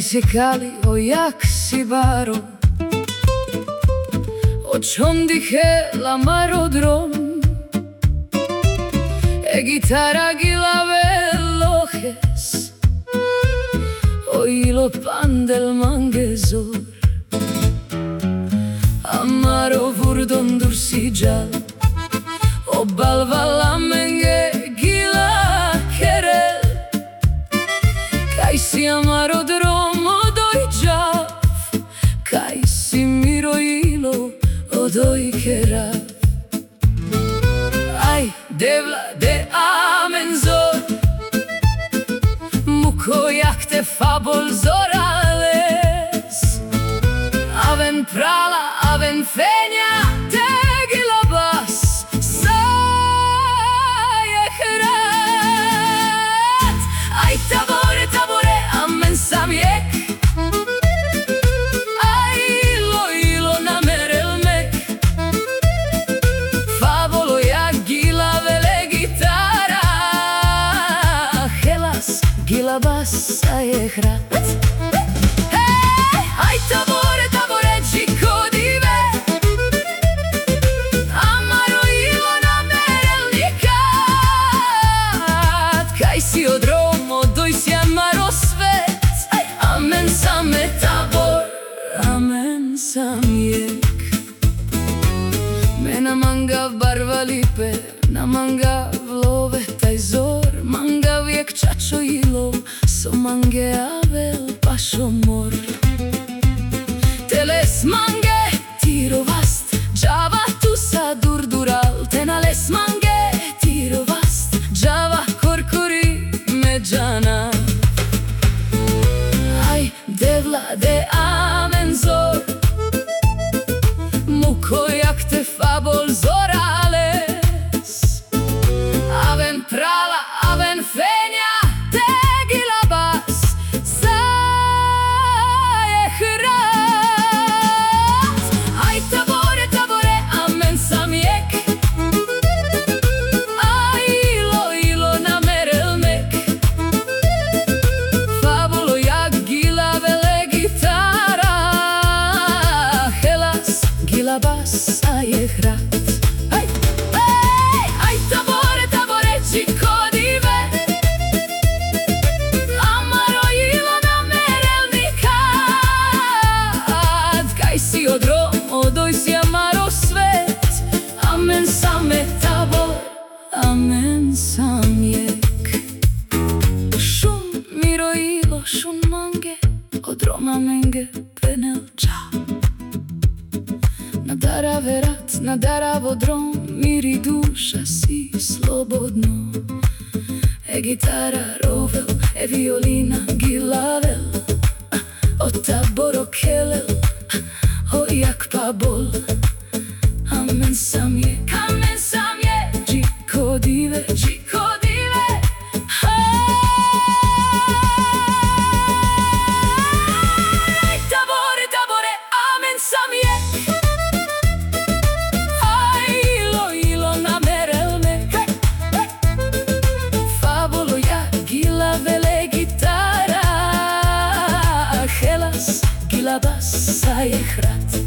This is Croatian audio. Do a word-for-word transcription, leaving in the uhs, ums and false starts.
Musicali o jak si baro, o cion dije la marodrom, e gitara gilave lojes, o ilo pan del mangesor. Amaro vurdon dursical, o balvala menge gila kerel, kaj si amaro drom odoj džav, kaj si miro ilo odoj kerav. Aj, devla de amenzor, muko jak te fabol zorales, aven prala, aven fenja, te gilabas, saje hrat. Aj, tabore, tabore, amen samjek, aj, ilo, ilo namerel mek, favolo jak gilavele gitara, helas, gilabas, saje hrat. Aj, tabore, tabore, džiko dive, amaro ilo namerel nikad, kaj si odrom odoj si amaro svet. Amen same tabor, amen samjek. Me namangav barva lipe, namangav love taj zor, mangav jek čačo ilov, so mange avel pašo mor. Teles mange tirovast, džava tu sa durdural, tenales mange tirovast, džava korkori međana. Aj, devla de amenzor, muko jak te fabol zorales, aven prala, aven fenja, te gilabas, saje hrat. Aj, tabore, tabore, amen samjek, aj, ilo, ilo namerel mek, favolo jak gilavele gitara, helas, gilabas, saje hrat. Aj, ej, aj, tabore, tabore, džiko dive, amaro ilo namerel nikad, kaj si odrom odoj si amaro svet. Amen same tabor, amen samjek. Šun miro ilo, šun mange, odrom amenge penel dža. Nadara verat, nadara vodrom, miri duša si slobodno. E gitara rovel, e violina gilavel, o taboro kelel, o jak pabol. Amen samjek, amen samjek, džiko dive, džiko dive. Aj, tabore, tabore, amen samjek, aj, ilo, ilo namerel mek, favolo jak gilavele gitara, helas, gilabas, saje hrat.